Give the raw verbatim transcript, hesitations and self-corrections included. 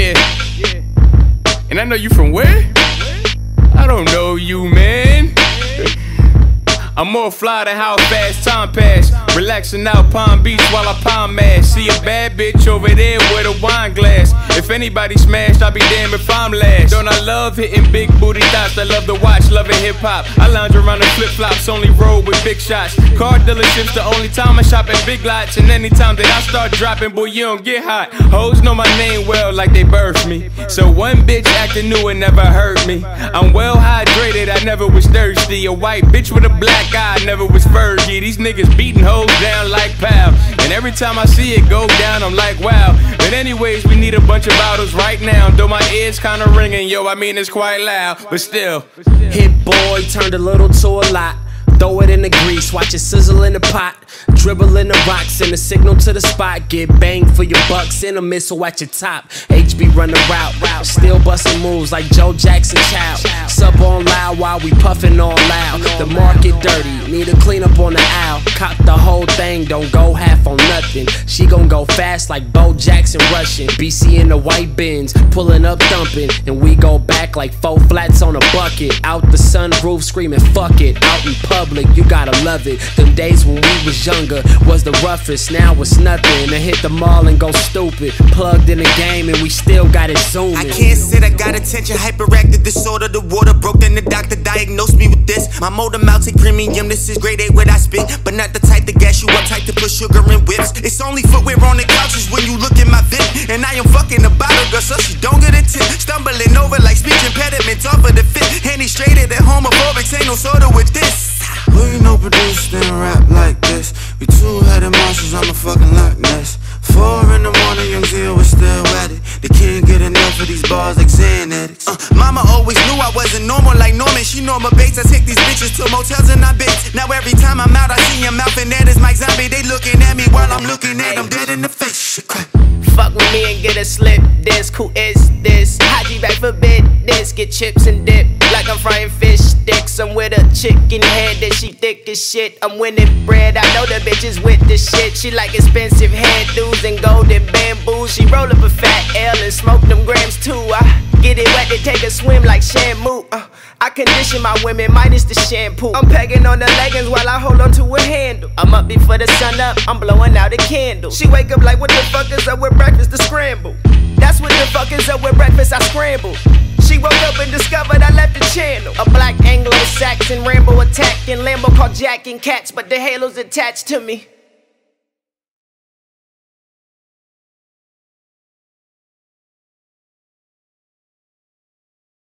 Yeah. And I know you from where? I don't know you, man. I'm more fly than how fast time pass. Relaxing out Palm Beach while I palm mash. See a bad bitch over there with a wine glass. If anybody smashed, I'll be damned if I'm last. Don't I love hitting big booty thoughts? I love to watch, loving hip hop. I lounge around in flip flops, only roll with big shots. Car dealerships the only time I shop at Big Lots. And anytime that I start dropping, boy, you don't get hot. Hoes know my name well like they birthed me. So one bitch acting new and never hurt me. I'm well hydrated, I never was thirsty. A white bitch with a black eye, never was Fergie. These niggas beating hoes down like pow. And every time I see it go down, I'm like, wow. But anyways, we need a bunch of bottles right now. Though my ears kinda ringing, yo, I mean it's quite loud. But still, hit boy turned a little to a lot. Throw it in the grease, watch it sizzle in the pot. Dribble in the rocks, send a signal to the spot. Get banged for your bucks in a missile at your top. H B run the route, route. Still busting moves like Joe Jackson Child. Sub on loud while we puffin' all loud. The market dirty, need a cleanup on the aisle. Cop the whole thing, don't go half on nothing. She gon' go fast like Bo Jackson rushing. B C in the white bins, pulling up thumping. And we go back like four flats on a bucket. Out the sunroof screaming fuck it. Out in public, you gotta love it. Them days when we was younger was the roughest, now it's nothing. To hit the mall and go stupid. Plugged in the game and we still got it zooming. I can't sit, I got attention, hyperactive disorder. The water broke, then the doctor diagnosed me with this. My motor mouth take premium, this is grade A what I spit. But not the type to gas you up tight to put sugar in whips. It's only footwear on the couches when you look at my Vic. And I am fucking the bottle girl so she don't get a tip. Stumbling over like speech impediments off of the fit. Handy straight at the homophobics, ain't no soda with this. Who you know produce then rap like this? We two-headed monsters, I'm a fucking Loch Ness. Four in the morning, young Zio was still at it. They can't get enough of these bars like Xanax. uh, Mama always knew I wasn't normal like Norman. She Norma Bates, I take these bitches to motels and I bitch. Now every time I'm out, I see him mouth and that is Mike Zombie. They looking at me while I'm looking at them dead in the face. Fuck with me and get a slip disc. Who is this? Haji back for business. Get chips and dip like I'm frying fish sticks. I'm with a chicken head that she thick as shit. I'm winning bread. I know the bitch is with the shit. She like expensive hairdos and golden bamboos. She roll up a fat L and smoke them grams too. I get it wet to take a swim like Shamu. Uh, I condition my women minus the shampoo. I'm pegging on the leggings while I hold on to a handle. I'm up before the sun up, I'm blowing out a candle. She wake up like, what the fuck is up with breakfast? The scramble. That's what the fuck is up with breakfast, I scramble. She woke up and discovered I left the channel. A black Anglo-Saxon Rambo attacking Lambo carjacking cats, but the halo's attached to me.